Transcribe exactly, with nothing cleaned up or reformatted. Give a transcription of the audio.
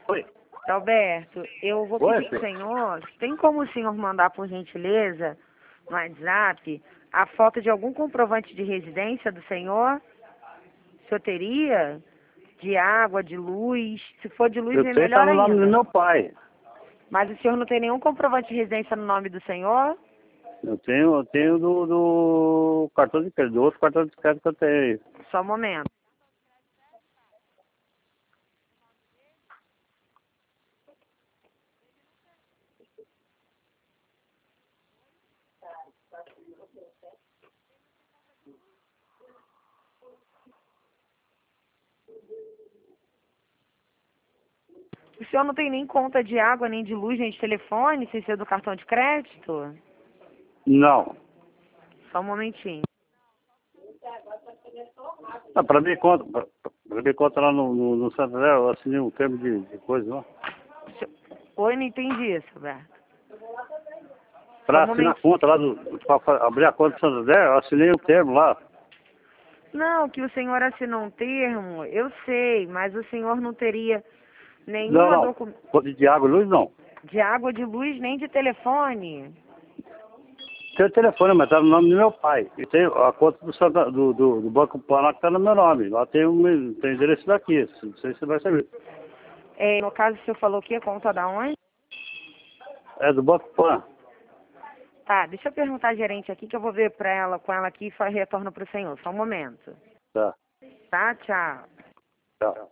Oi. Alberto, eu vou Oi, pedir pro filho. senhor, tem como o senhor mandar, por gentileza, no WhatsApp, a foto de algum comprovante de residência do senhor? O senhor teria? De água, de luz? Se for de luz, Eu é sei, tá melhor no nome do ainda. meu pai. Mas o senhor não tem nenhum comprovante de residência no nome do senhor? Eu tenho, eu tenho do, do cartão de crédito, do outro cartão de crédito que eu tenho. Só um momento. O senhor não tem nem conta de água, nem de luz, nem de telefone, sem ser do cartão de crédito? Não. Só um momentinho. Ah, pra mim conta, pra, pra mim conta lá no, no, no Santander, eu assinei um termo de, de coisa lá. O senhor- Oi, não entendi isso, Alberto. Só Pra um assinar a momentinho. conta lá, do, pra fa- abrir a conta do Santander, eu assinei um termo lá. Não, que o senhor assinou um termo, eu sei, mas o senhor não teria Não, nenhuma não. documentação Conta de água e luz, não. de água, de luz, nem de telefone. Tem o telefone, mas tá no nome do meu pai. E tem a conta do, Santa, do, do, do Banco Paraná que tá no meu nome. Lá tem o um, tem endereço daqui. Não sei se você vai saber. É, no caso, o senhor falou que é conta da onde? É do Banco Pan. Tá, deixa eu perguntar à gerente aqui, que eu vou ver pra ela, com ela aqui e fa- retorno pro senhor. Só um momento. Tá, Tá, tchau. tá.